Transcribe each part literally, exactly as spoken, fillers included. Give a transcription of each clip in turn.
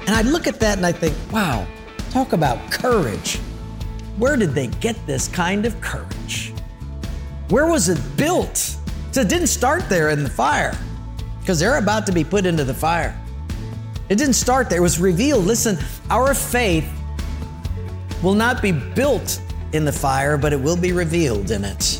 And I look at that and I think, wow, talk about courage. Where did they get this kind of courage? Where was it built? So it didn't start there in the fire, because they're about to be put into the fire. It didn't start there. It was revealed. Listen, our faith will not be built in the fire, but it will be revealed in it.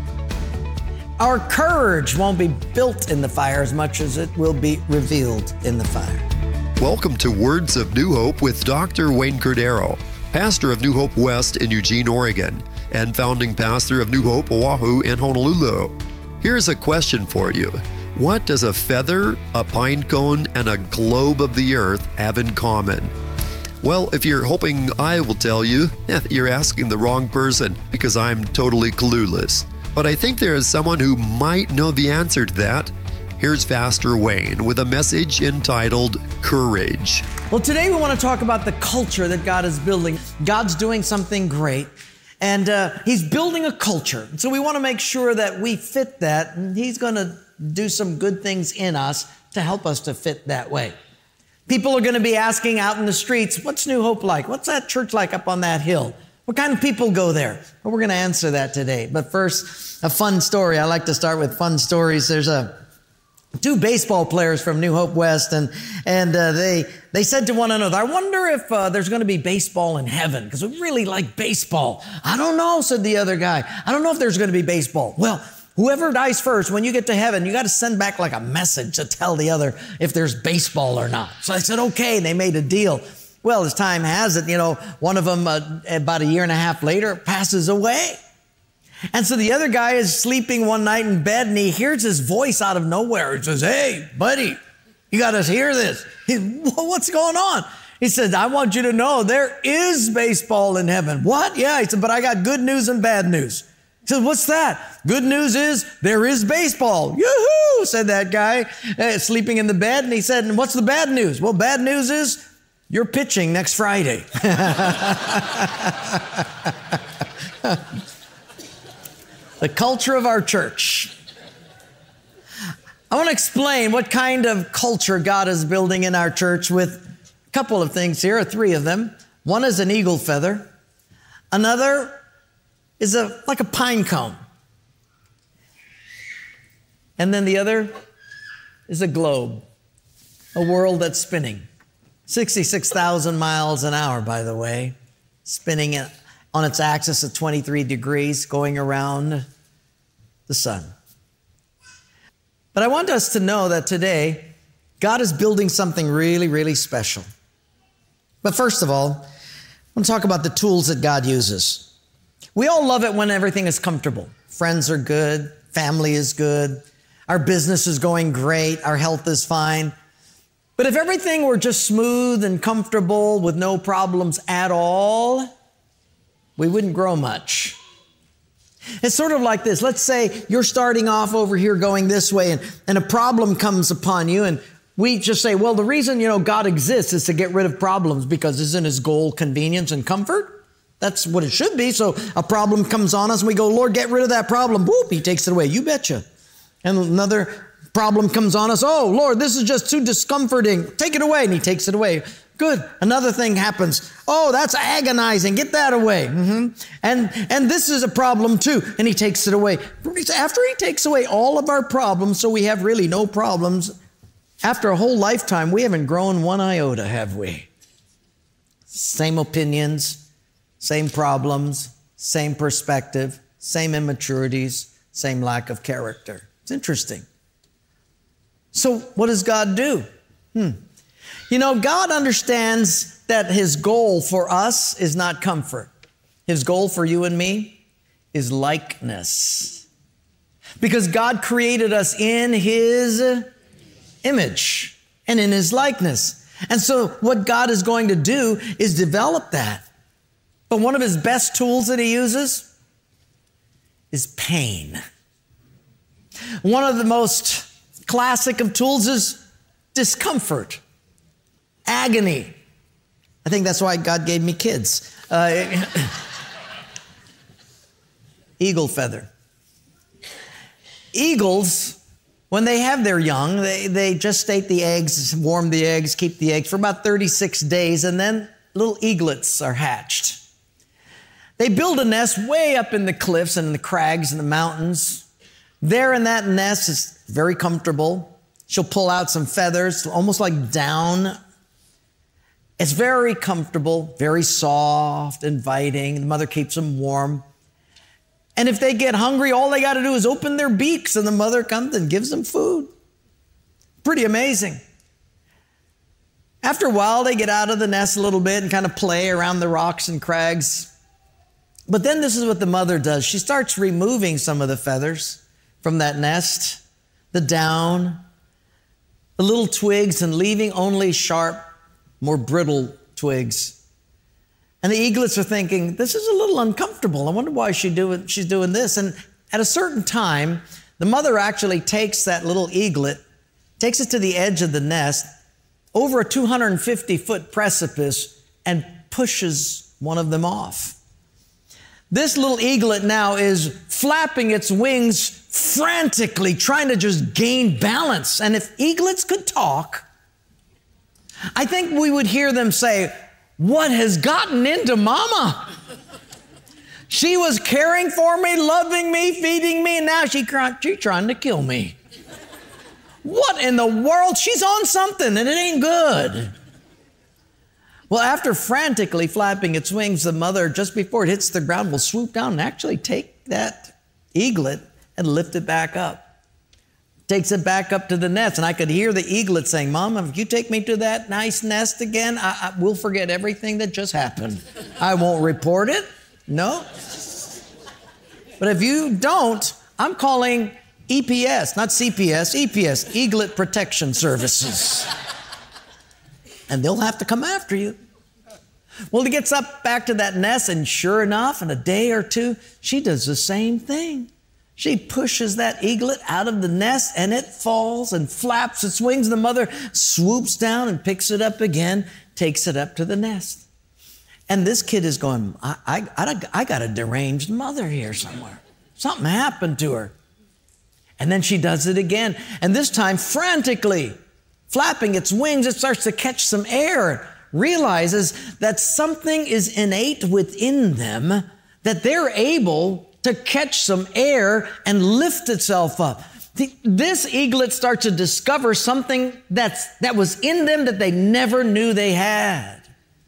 Our courage won't be built in the fire as much as it will be revealed in the fire. Welcome to Words of New Hope with Doctor Wayne Cordeiro, pastor of New Hope West in Eugene, Oregon, and founding pastor of New Hope Oahu in Honolulu. Here's a question for you. What does a feather, a pine cone, and a globe of the earth have in common? Well, if you're hoping I will tell you, you're asking the wrong person, because I'm totally clueless. But I think there is someone who might know the answer to that. Here's Pastor Wayne with a message entitled Courage. Well, today we want to talk about the culture that God is building. God's doing something great, and uh, He's building a culture. So we want to make sure that we fit that, and He's going to do some good things in us to help us to fit that way. People are going to be asking out in the streets, what's New Hope like? What's that church like up on that hill? What kind of people go there? Well, we're going to answer that today. But first, a fun story. I like to start with fun stories. There's a two baseball players from New Hope West, and and uh, they they said to one another, I wonder if uh, there's going to be baseball in heaven, because we really like baseball. I don't know, said the other guy. I don't know if there's going to be baseball. Well, whoever dies first, when you get to heaven, you got to send back like a message to tell the other if there's baseball or not. So I said, okay, and they made a deal. Well, as time has it, you know, one of them uh, about a year and a half later passes away. And so the other guy is sleeping one night in bed, and he hears his voice out of nowhere. He says, hey, buddy, you got to hear this. He, what's going on? He said, I want you to know there is baseball in heaven. What? Yeah. He said, but I got good news and bad news. He said, what's that? Good news is there is baseball. Yoo-hoo, said that guy, uh, sleeping in the bed. And he said, and what's the bad news? Well, bad news is you're pitching next Friday. The culture of our church. I want to explain what kind of culture God is building in our church with a couple of things here, or three of them. One is an eagle feather. Another is a like a pine cone. And then the other is a globe, a world that's spinning. sixty-six thousand miles an hour, by the way, spinning it on its axis at twenty-three degrees, going around the sun. But I want us to know that today, God is building something really, really special. But first of all, I want to talk about the tools that God uses. We all love it when everything is comfortable. Friends are good, family is good, our business is going great, our health is fine. But if everything were just smooth and comfortable with no problems at all, we wouldn't grow much. It's sort of like this. Let's say you're starting off over here going this way, and, and a problem comes upon you, and we just say, well, the reason, you know, God exists is to get rid of problems, because isn't His goal convenience and comfort? That's what it should be. So a problem comes on us, and we go, Lord, get rid of that problem. Whoop, He takes it away. You betcha. And another problem comes on us. Oh, Lord, this is just too discomforting. Take it away. And He takes it away. Good. Another thing happens. Oh, that's agonizing. Get that away. Mm-hmm. And, and this is a problem too. And He takes it away. After He takes away all of our problems, so we have really no problems, after a whole lifetime, we haven't grown one iota, have we? Same opinions, same problems, same perspective, same immaturities, same lack of character. It's interesting. So what does God do? Hmm. You know, God understands that His goal for us is not comfort. His goal for you and me is likeness. Because God created us in His image and in His likeness. And so what God is going to do is develop that. But one of His best tools that He uses is pain. One of the most classic of tools is discomfort. Agony. I think that's why God gave me kids. Uh, eagle feather. Eagles when they have their young, they, they gestate the eggs, warm the eggs, keep the eggs for about thirty-six days, and then little eaglets are hatched. They build a nest way up in the cliffs and in the crags and the mountains. There in that nest is very comfortable. She'll pull out some feathers, almost like down. It's very comfortable, very soft, inviting. The mother keeps them warm. And if they get hungry, all they got to do is open their beaks and the mother comes and gives them food. Pretty amazing. After a while, they get out of the nest a little bit and kind of play around the rocks and crags. But then this is what the mother does. She starts removing some of the feathers from that nest, the down, the little twigs, and leaving only sharp, more brittle twigs. And the eaglets are thinking, this is a little uncomfortable. I wonder why she do, she's doing this. And at a certain time, the mother actually takes that little eaglet, takes it to the edge of the nest, over a two hundred fifty foot precipice, and pushes one of them off. This little eaglet now is flapping its wings frantically, trying to just gain balance. And if eaglets could talk, I think we would hear them say, what has gotten into mama? She was caring for me, loving me, feeding me, and now she, she's trying to kill me. What in the world? She's on something and it ain't good. Well, after frantically flapping its wings, the mother, just before it hits the ground, will swoop down and actually take that eaglet and lift it back up. Takes it back up to the nest. And I could hear the eaglet saying, Mom, if you take me to that nice nest again, I, I will forget everything that just happened. I won't report it. No. But if you don't, I'm calling E P S, not C P S, E P S, Eaglet Protection Services. And they'll have to come after you. Well, he gets up back to that nest, and sure enough, in a day or two, she does the same thing. She pushes that eaglet out of the nest, and it falls and flaps its wings. The mother swoops down and picks it up again, takes it up to the nest. And this kid is going, I, I, I, I got a deranged mother here somewhere. Something happened to her. And then she does it again. And this time, frantically, flapping its wings, it starts to catch some air, realizes that something is innate within them, that they're able to catch some air and lift itself up. This eaglet starts to discover something that's, that was in them that they never knew they had.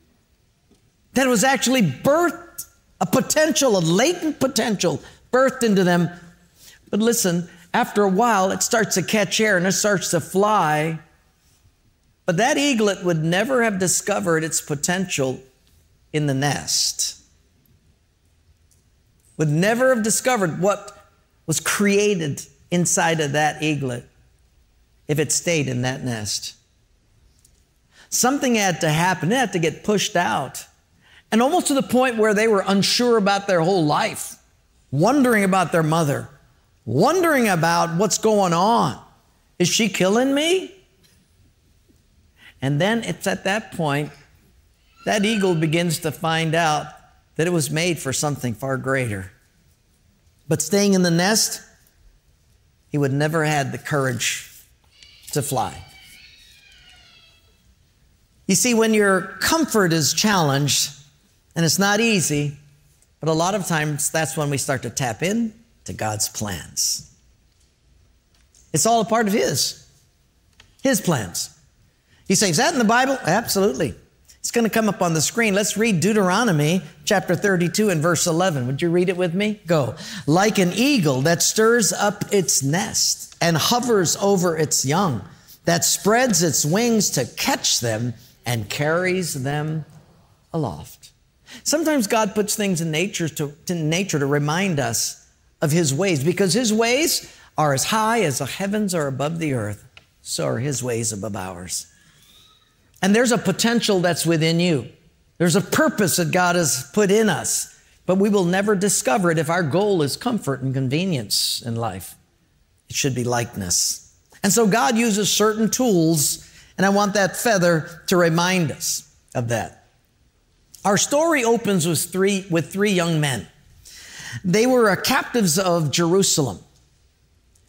That was actually birthed, a potential, a latent potential birthed into them. But listen, after a while, it starts to catch air and it starts to fly. But that eaglet would never have discovered its potential in the nest. Would never have discovered what was created inside of that eaglet if it stayed in that nest. Something had to happen. It had to get pushed out. And almost to the point where they were unsure about their whole life, wondering about their mother, wondering about what's going on. Is she killing me? And then it's at that point that eagle begins to find out that it was made for something far greater. But staying in the nest, he would never have had the courage to fly. You see, when your comfort is challenged, and it's not easy, but a lot of times that's when we start to tap in to God's plans. It's all a part of His, His plans. You say, is that in the Bible? Absolutely. It's going to come up on the screen. Let's read Deuteronomy chapter thirty-two and verse eleven. Would you read it with me? Go. Like an eagle that stirs up its nest and hovers over its young, that spreads its wings to catch them and carries them aloft. Sometimes God puts things in nature to, to nature to remind us of His ways, because His ways are as high as the heavens are above the earth. So are His ways above ours. And there's a potential that's within you. There's a purpose that God has put in us, but we will never discover it if our goal is comfort and convenience in life. It should be likeness. And so God uses certain tools, and I want that feather to remind us of that. Our story opens with three, with three young men. They were captives of Jerusalem.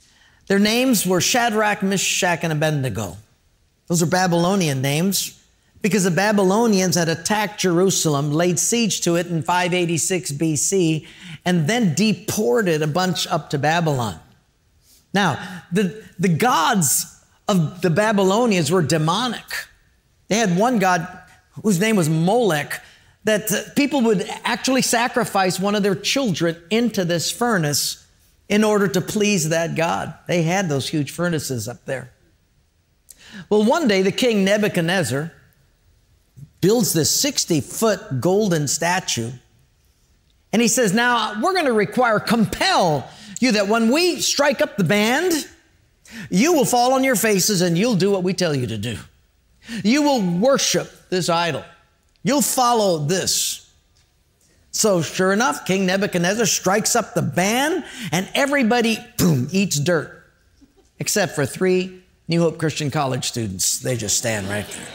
Their names were Shadrach, Meshach, and Abednego. Those are Babylonian names because the Babylonians had attacked Jerusalem, laid siege to it in five eighty-six B C, and then deported a bunch up to Babylon. Now, the, the gods of the Babylonians were demonic. They had one god whose name was Molech, that uh, people would actually sacrifice one of their children into this furnace in order to please that god. They had those huge furnaces up there. Well, one day the king Nebuchadnezzar builds this sixty-foot golden statue, and he says, now we're going to require, compel you that when we strike up the band, you will fall on your faces and you'll do what we tell you to do. You will worship this idol. You'll follow this. So sure enough, King Nebuchadnezzar strikes up the band and everybody, boom, eats dirt, except for three New Hope Christian College students. They just stand right there.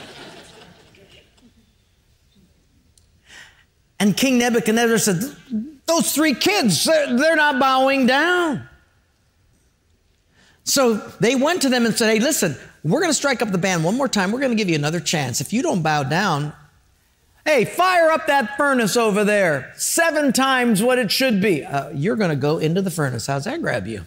And King Nebuchadnezzar said, those three kids, they're, they're not bowing down. So they went to them and said, hey, listen, we're going to strike up the band one more time. We're going to give you another chance. If you don't bow down, hey, fire up that furnace over there. Seven times what it should be. Uh, you're going to go into the furnace. How's that grab you?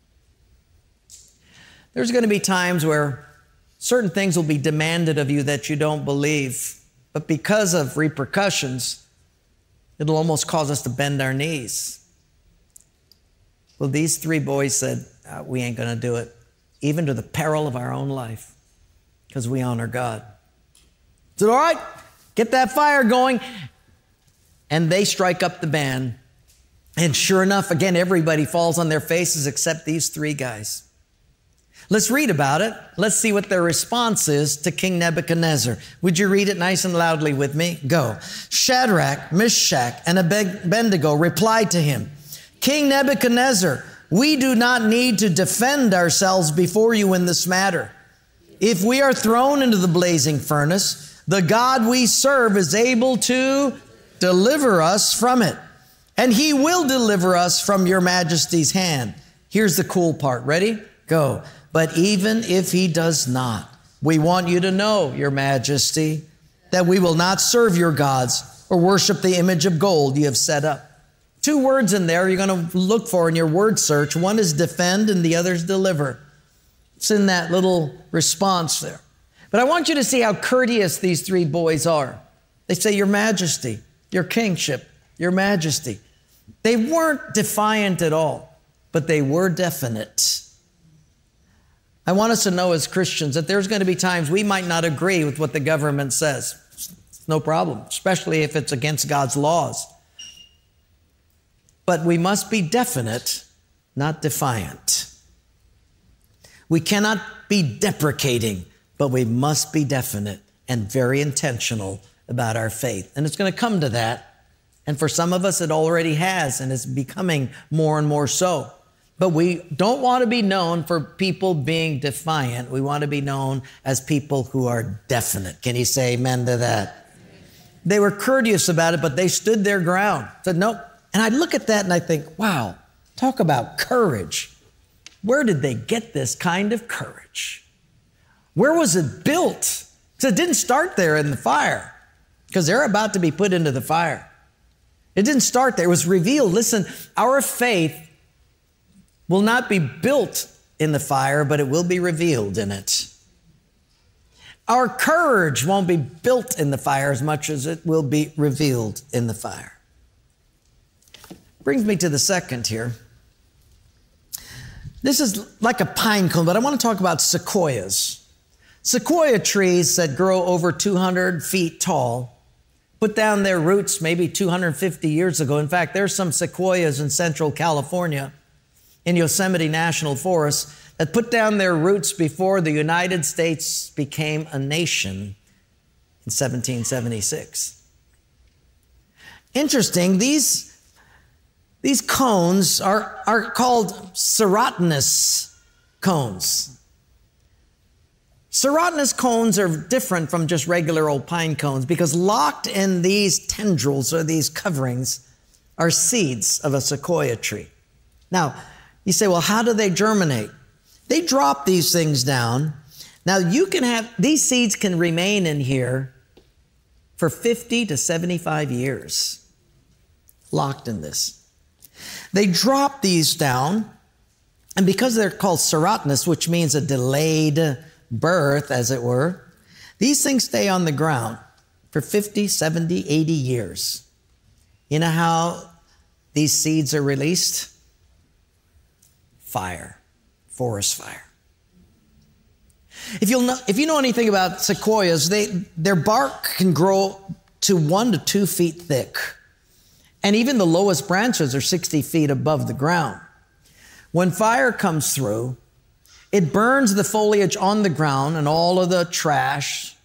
There's going to be times where certain things will be demanded of you that you don't believe. But because of repercussions, it'll almost cause us to bend our knees. Well, these three boys said, uh, we ain't going to do it, even to the peril of our own life, because we honor God. Said, all right, get that fire going. And they strike up the band. And sure enough, again, everybody falls on their faces except these three guys. Let's read about it. Let's see what their response is to King Nebuchadnezzar. Would you read it nice and loudly with me? Go. Shadrach, Meshach, and Abednego replied to him, King Nebuchadnezzar, we do not need to defend ourselves before you in this matter. If we are thrown into the blazing furnace, the God we serve is able to deliver us from it, and he will deliver us from your majesty's hand. Here's the cool part. Ready? Go. But even if he does not, we want you to know, your majesty, that we will not serve your gods or worship the image of gold you have set up. Two words in there you're going to look for in your word search. One is defend and the other is deliver. It's in that little response there. But I want you to see how courteous these three boys are. They say, your majesty, your kingship, your majesty. They weren't defiant at all, but they were definite. I want us to know as Christians that there's going to be times we might not agree with what the government says. It's no problem, especially if it's against God's laws. But we must be definite, not defiant. We cannot be deprecating, but we must be definite and very intentional about our faith. And it's going to come to that. And for some of us, it already has, and it's becoming more and more so. But we don't want to be known for people being defiant. We want to be known as people who are definite. Can you say amen to that? They were courteous about it, but they stood their ground. Said, nope. And I look at that and I think, wow, talk about courage. Where did they get this kind of courage? Where was it built? Because it didn't start there in the fire, because they're about to be put into the fire. It didn't start there. It was revealed. Listen, our faith will not be built in the fire, but it will be revealed in it. Our courage won't be built in the fire as much as it will be revealed in the fire. Brings me to the second here. This is like a pine cone, but I want to talk about sequoias. Sequoia trees that grow over two hundred feet tall put down their roots maybe two hundred fifty years ago. In fact, there's some sequoias in Central California in Yosemite National Forest that put down their roots before the United States became a nation in seventeen seventy-six. Interesting, these, these cones are, are called serotinous cones. Serotinous cones are different from just regular old pine cones because locked in these tendrils or these coverings are seeds of a sequoia tree. Now, you say, well, how do they germinate? They drop these things down. Now you can have, these seeds can remain in here for fifty to seventy-five years, locked in this. They drop these down, and because they're called serotinous, which means a delayed birth, as it were, these things stay on the ground for fifty, seventy, eighty years. You know how these seeds are released? Fire, forest fire. If, you'll know, if you know anything about sequoias, they, their bark can grow to one to two feet thick. And even the lowest branches are sixty feet above the ground. When fire comes through, it burns the foliage on the ground and all of the trash.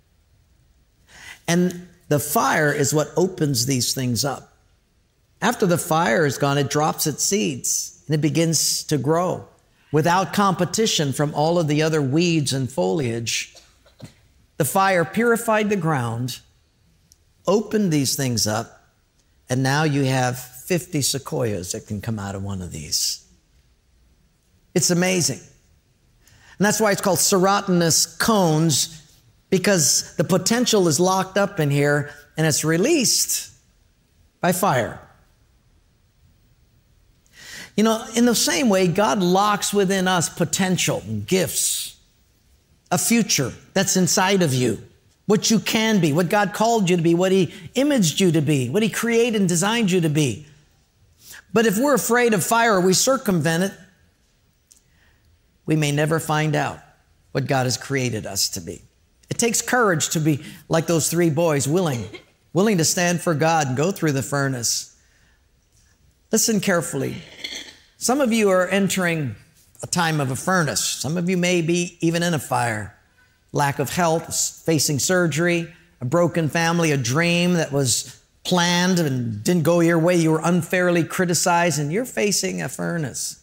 And the fire is what opens these things up. After the fire is gone, it drops its seeds and it begins to grow without competition from all of the other weeds and foliage. The fire purified the ground, opened these things up, and now you have fifty sequoias that can come out of one of these. It's amazing. And that's why it's called serotinous cones, because the potential is locked up in here and it's released by fire. You know, in the same way, God locks within us potential, gifts, a future that's inside of you, what you can be, what God called you to be, what He imaged you to be, what He created and designed you to be. But if we're afraid of fire or we circumvent it, we may never find out what God has created us to be. It takes courage to be like those three boys, willing, willing to stand for God and go through the furnace. Listen carefully. Some of you are entering a time of a furnace. Some of you may be even in a fire. Lack of health, facing surgery, a broken family, a dream that was planned and didn't go your way. You were unfairly criticized and you're facing a furnace.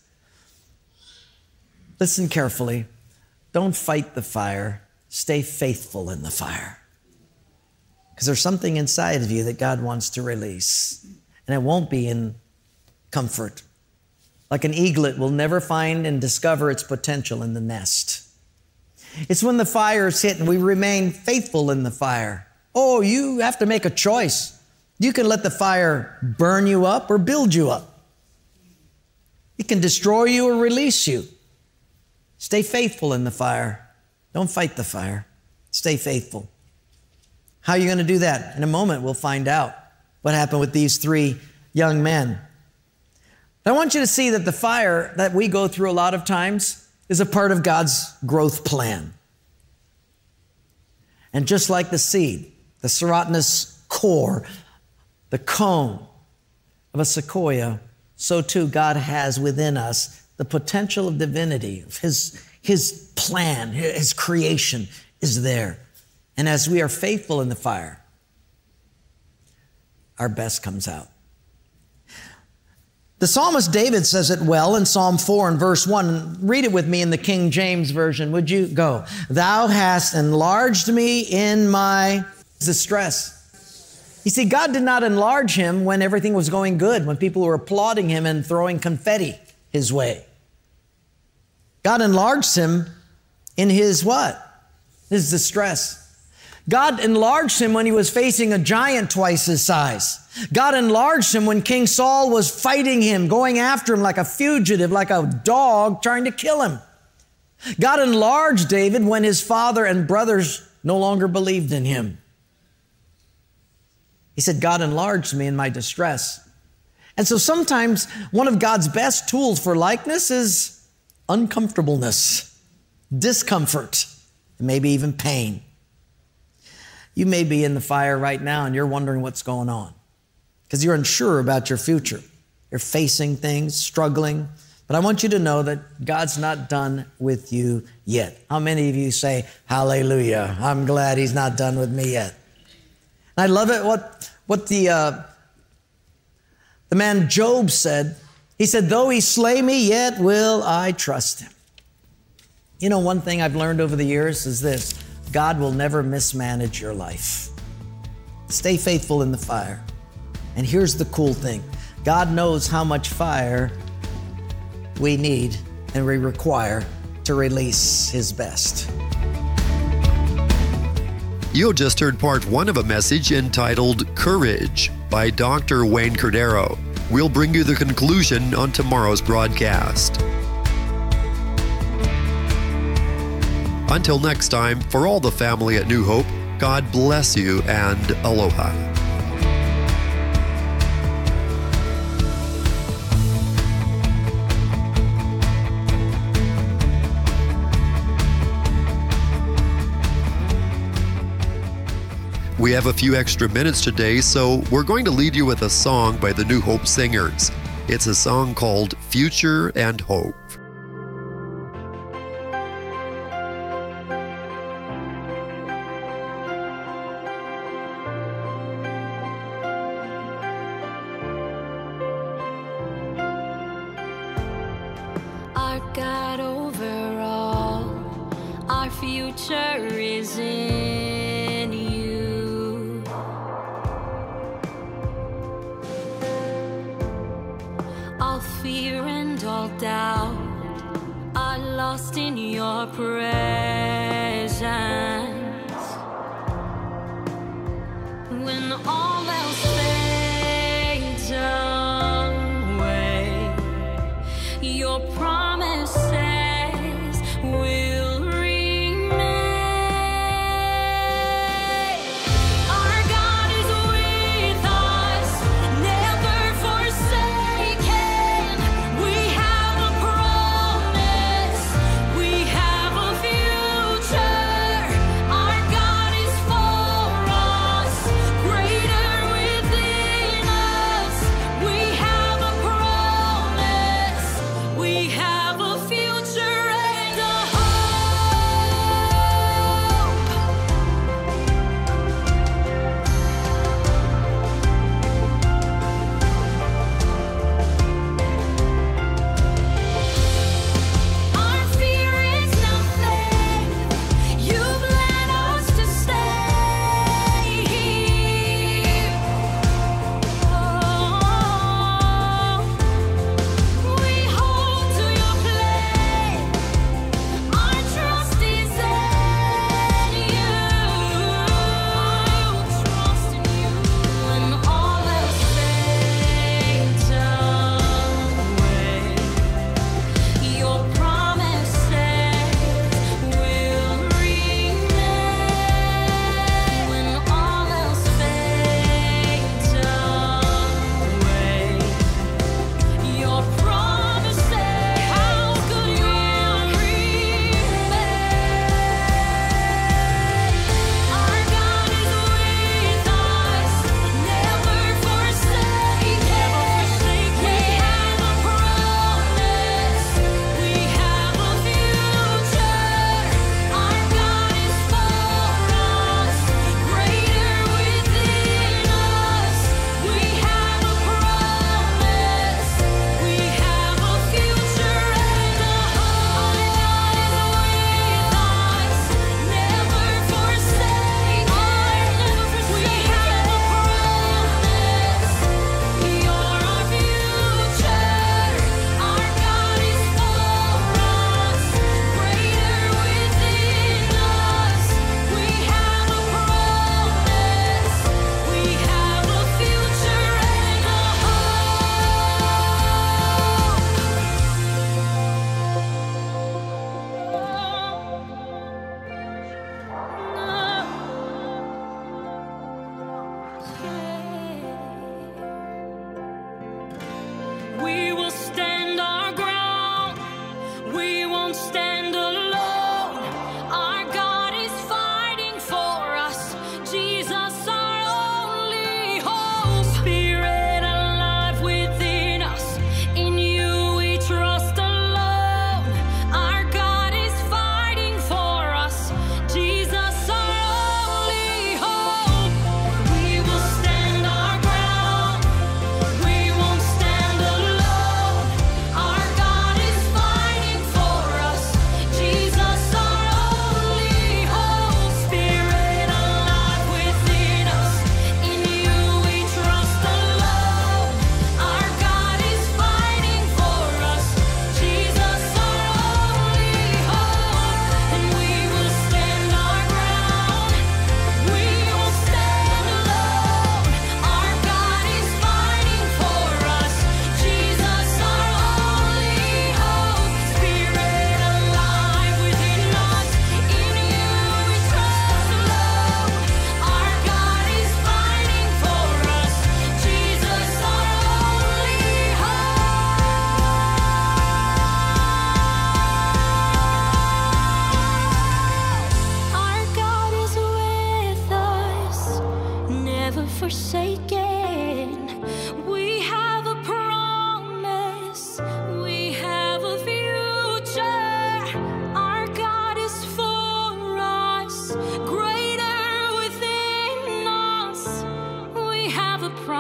Listen carefully. Don't fight the fire. Stay faithful in the fire. Because there's something inside of you that God wants to release. And it won't be in comfort. Like an eaglet will never find and discover its potential in the nest. It's when the fire is hit and we remain faithful in the fire. Oh, you have to make a choice. You can let the fire burn you up or build you up. It can destroy you or release you. Stay faithful in the fire. Don't fight the fire. Stay faithful. How are you going to do that? In a moment, we'll find out what happened with these three young men. I want you to see that the fire that we go through a lot of times is a part of God's growth plan. And just like the seed, the serotinous core, the cone of a sequoia, so too God has within us the potential of divinity, of His, His plan, His creation is there. And as we are faithful in the fire, our best comes out. The psalmist David says it well in Psalm four and verse one. Read it with me in the King James Version. Would you go? Thou hast enlarged me in my distress. You see, God did not enlarge him when everything was going good, when people were applauding him and throwing confetti his way. God enlarged him in his what? His distress. God enlarged him when he was facing a giant twice his size. God enlarged him when King Saul was fighting him, going after him like a fugitive, like a dog trying to kill him. God enlarged David when his father and brothers no longer believed in him. He said, God enlarged me in my distress. And so sometimes one of God's best tools for likeness is uncomfortableness, discomfort, and maybe even pain. You may be in the fire right now and you're wondering what's going on because you're unsure about your future. You're facing things, struggling. But I want you to know that God's not done with you yet. How many of you say, hallelujah, I'm glad He's not done with me yet? And I love it what, what the, uh, the man Job said. He said, though He slay me, yet will I trust Him. You know, one thing I've learned over the years is this: God will never mismanage your life. Stay faithful in the fire. And here's the cool thing. God knows how much fire we need and we require to release His best. You just heard part one of a message entitled Courage by Doctor Wayne Cordeiro. We'll bring you the conclusion on tomorrow's broadcast. Until next time, for all the family at New Hope, God bless you and aloha. We have a few extra minutes today, so we're going to leave you with a song by the New Hope Singers. It's a song called Future and Hope. Our God over all, our future is in you. All fear and all doubt are lost in your presence. When all else fades away, your promises will remain. Our God is with us, never forsaken. We have a promise, we have a future.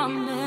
promise.